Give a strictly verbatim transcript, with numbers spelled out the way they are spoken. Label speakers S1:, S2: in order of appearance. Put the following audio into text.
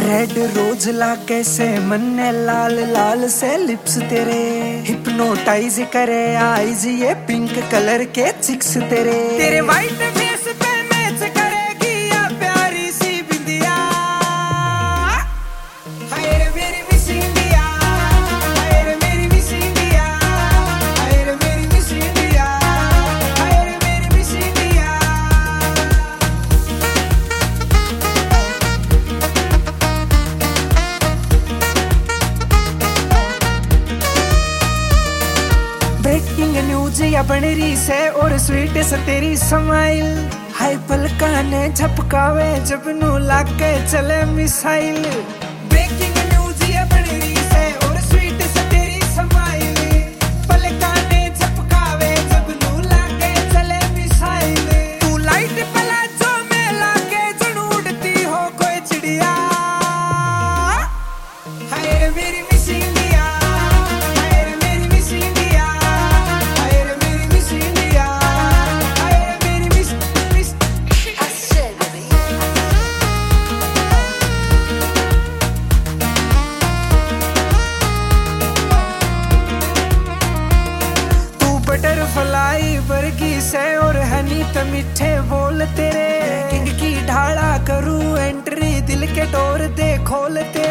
S1: Red rose ला कैसे मन्ने लाल लाल से लिप्स तेरे हिप्नोटाइज करे आईज ये पिंक कलर के चिक्स तेरे तेरे वाइट फेस पे मैच करेगी या प्यारी सी बिंदिया। हाय रे मेरी मिस इंडिया, हाय रे मेरी मिस इंडिया, हाय रे मेरी मिस इंडिया, हाय रे मेरी मिस इंडिया। ब्रेकिंग न्यूज या बन रही से और स्वीट से तेरी स्माइल हाय पलका ने झपकावे जब नू लाके चले मिसाइल। ब्रेकिंग न्यूज या बन रही से और स्वीट से तेरी स्माइल पलका ने झपकावे जब नू लाके चले मिसाइल। तू लाइट प्लाजो में लाके जण उड़ती हो कोई चिड़िया। हाय रे मेरी मिस इंडिया, हाय रे मेरी मिस इंडिया, हाय रे मेरी मिस इंडिया, हाय रे मेरी मिस मिस। तू बटरफ्लाई वर्गी से और हनी त मीठे बोल तेरे किंग की ढाला करूं एंट्री दिल के डोर दे खोल तेरे।